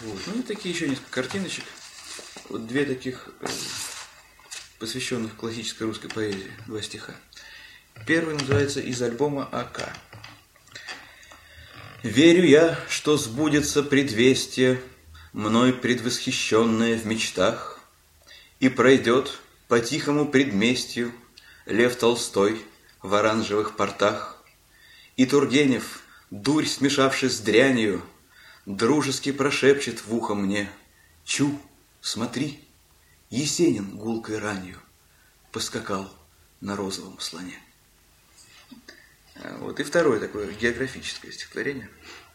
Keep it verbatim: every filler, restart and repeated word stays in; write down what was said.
Вот. Ну и такие еще несколько картиночек. Вот две таких, посвященных классической русской поэзии, два стиха. Первый называется «Из альбома АК». «Верю я, что сбудется предвестие, мной предвосхищенное в мечтах, и пройдет по тихому предместью Лев Толстой в оранжевых портах, и Тургенев, дурь смешавшись с дрянью, дружески прошепчет в ухо мне: чу, смотри, Есенин гулкой ранью поскакал на розовом слоне». Вот и второе такое географическое стихотворение.